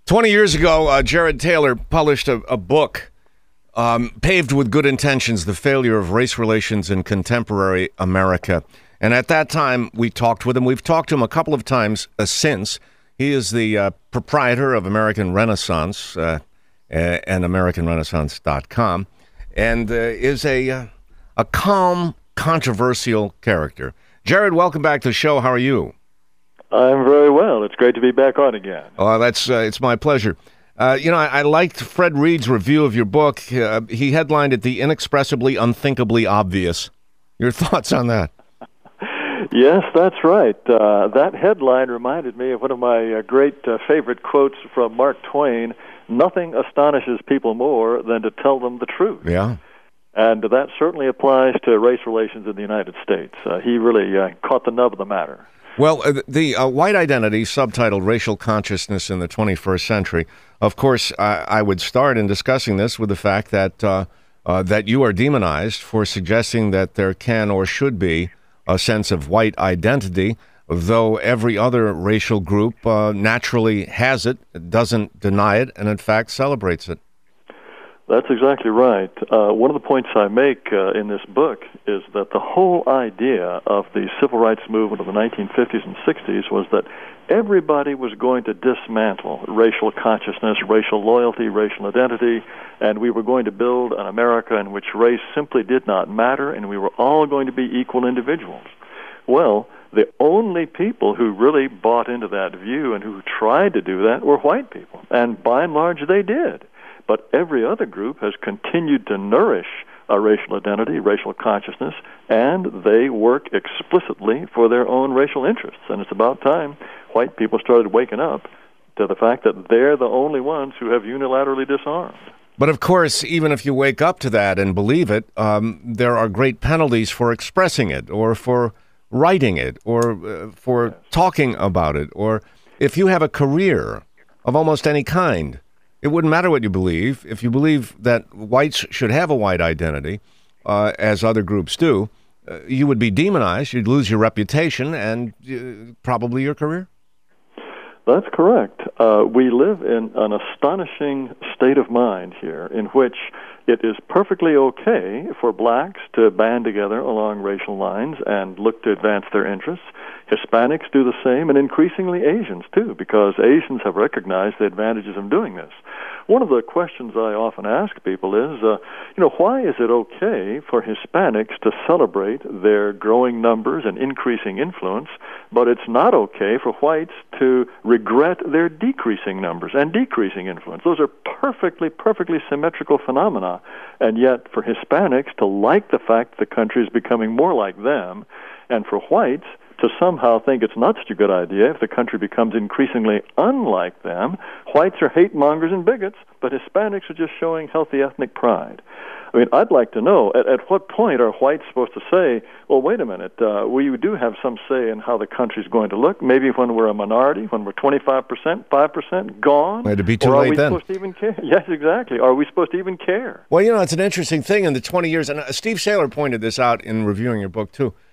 20 years ago, Jared Taylor published a book paved with good intentions, The Failure of Race Relations in Contemporary America. And at that time, we talked with him. We've talked to him a couple of times since. He is the proprietor of American Renaissance and AmericanRenaissance.com, and is a calm, controversial character. Jared, welcome back to the show. How are you? I'm very well. It's great to be back on again. Oh, it's my pleasure. I liked Fred Reed's review of your book. He headlined it, "The Inexpressibly Unthinkably Obvious." Your thoughts on that? Yes, that's right. That headline reminded me of one of my great favorite quotes from Mark Twain: "Nothing astonishes people more than to tell them the truth." Yeah. And that certainly applies to race relations in the United States. He really caught the nub of the matter. Well, the White Identity, subtitled Racial Consciousness in the 21st Century, of course, I would start in discussing this with the fact that that you are demonized for suggesting that there can or should be a sense of white identity, though every other racial group naturally has it, doesn't deny it, and in fact celebrates it. That's exactly right. One of the points I make in this book is that the whole idea of the civil rights movement of the 1950s and 60s was that everybody was going to dismantle racial consciousness, racial loyalty, racial identity, and we were going to build an America in which race simply did not matter, and we were all going to be equal individuals. Well, the only people who really bought into that view and who tried to do that were white people, and by and large they did. But every other group has continued to nourish a racial identity, racial consciousness, and they work explicitly for their own racial interests. And it's about time white people started waking up to the fact that they're the only ones who have unilaterally disarmed. But of course, even if you wake up to that and believe it, there are great penalties for expressing it, or for writing it, or for talking about it, or if you have a career of almost any kind. It wouldn't matter what you believe. If you believe that whites should have a white identity, as other groups do, you would be demonized, you'd lose your reputation, and probably your career. That's correct. We live in an astonishing state of mind here in which it is perfectly okay for blacks to band together along racial lines and look to advance their interests. Hispanics do the same, and increasingly Asians, too, because Asians have recognized the advantages of doing this. One of the questions I often ask people is, why is it okay for Hispanics to celebrate their growing numbers and increasing influence, but it's not okay for whites to regret their decreasing numbers and decreasing influence? Those are perfectly symmetrical phenomena, and yet for Hispanics to like the fact the country is becoming more like them, and for whites to somehow think it's not such a good idea if the country becomes increasingly unlike them. Whites are hate mongers and bigots, but Hispanics are just showing healthy ethnic pride. I mean, I'd like to know, at what point are whites supposed to say, well, wait a minute, we do have some say in how the country's going to look, maybe when we're a minority, when we're 25%, 5% gone? It'd be too late then. Are we supposed to even care? Yes, exactly. Are we supposed to even care? Well, it's an interesting thing in the 20 years, and Steve Saylor pointed this out in reviewing your book, too.